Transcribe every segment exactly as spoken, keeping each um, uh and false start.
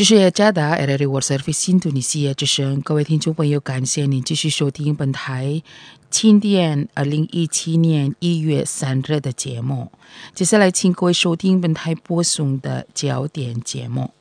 这是雅加达 L R World Service 印度尼西亚之声，各位听众朋友，感谢您继续收听本台庆典二零一七年一月三日的节目。接下来，请各位收听本台播送的焦点节目。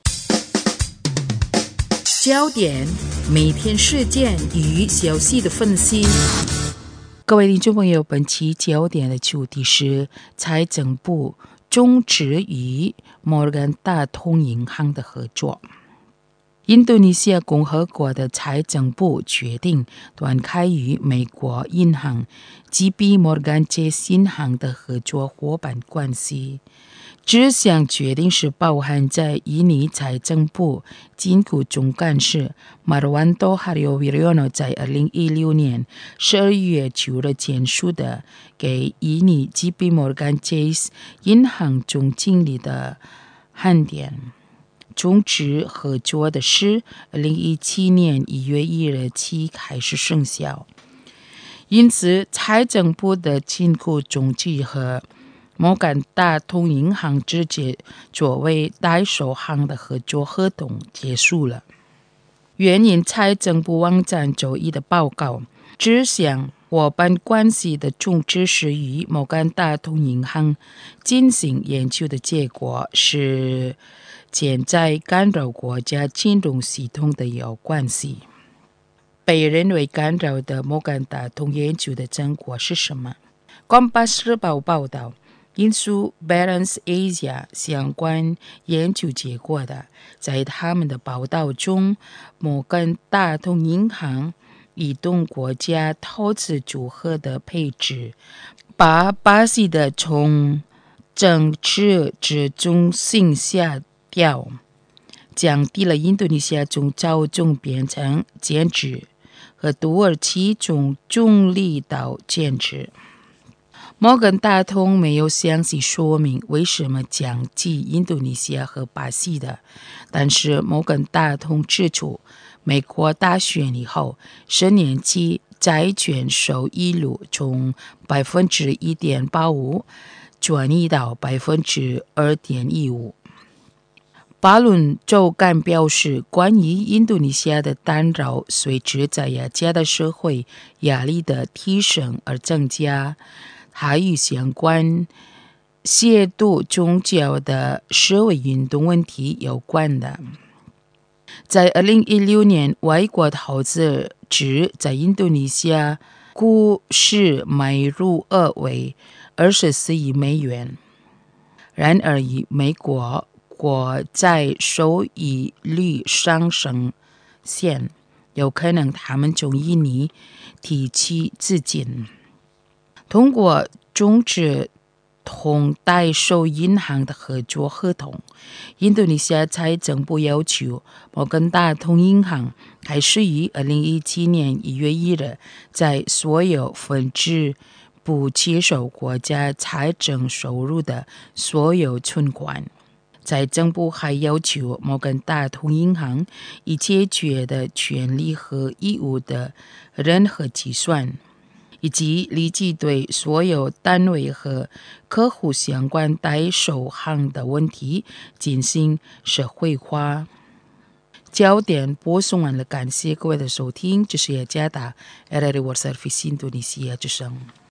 焦点每天事件与消息的分析。各位听众朋友，本期焦点的主题是财政部终止与摩根大通银行的合作。印度尼西亚共和国的财政部决定断开与美国银行 J P Morgan Chase 银行的合作伙伴关系。这项决定是包含在印尼财政部金库总干事 Marwanto Haryowirono 在二零一六年十二月九日签署的给印尼 J P Morgan Chase 银行总经理的函电。终止合作的是二零一七年一月一日起开始生效。因此，财政部的金库总经理和摩根大通银行直接作为代收行的合作合同结束了。原因财政部网站周一的报告，这项伙伴关系的终止是与摩根大通银行进行研究的结果是潜在干扰国家金融系统的有关系。被认为干扰的摩根大通研究的成果是什么？关巴时报报道，引述 Balance Asia 相关研究结果的，在他们的报道中，摩根大通银行移动国家投资组合的配置，把巴西的从政治之中心下调，降低了印度尼西亚从遭中变成减值，和土耳其从中立到减值。摩根大通没有详细说明为什么降低印度尼西亚和巴西的，但是摩根大通指出，美国大选以后，十年期债券收益率从百分之一点八五转移到百分之二点一五。巴伦周刊表示，关于印度尼西亚的干扰随着在雅加达社会压力的提升而增加，还与相关亵渎宗教的社会运动问题有关的。在二零一六年，外国投资者在印度尼西亚股市买入额为二十四亿美元。然而，以美国国债收益率上升线，有可能他们从印尼提起资金。通过终止同代收银行的合作合同，印度尼西亚财政部要求摩根大通银行开始于二零一七年一月一日在所有分支不接受国家财政收入的所有存款。财政部还要求摩根大通银行以解决的权利和义务的任何计算，以及立即对所有单位和客户相关代收行的问题进行社会化。焦点播送完了，感谢各位的收听，这是雅加达 L R World Service 印度尼西亚之声。